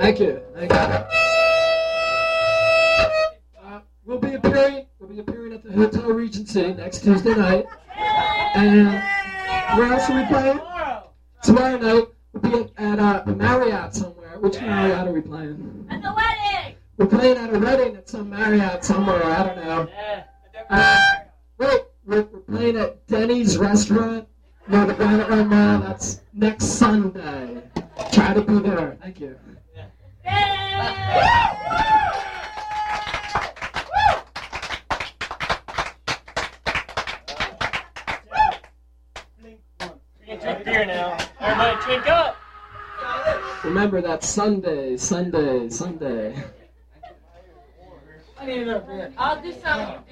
Thank you. We'll be appearing at the Hotel Regency next Tuesday night. And where else are we playing? Tomorrow night, we'll be at a Marriott somewhere. Which Marriott are we playing? At the wedding! We're playing at a wedding at some Marriott somewhere. I don't know. Wait, we're playing at Denny's Restaurant near the Granite Run Mall. That's next Sunday. Try to be there. Thank you. Drink beer now. Everybody drink up. Remember that Sunday. I'll do some.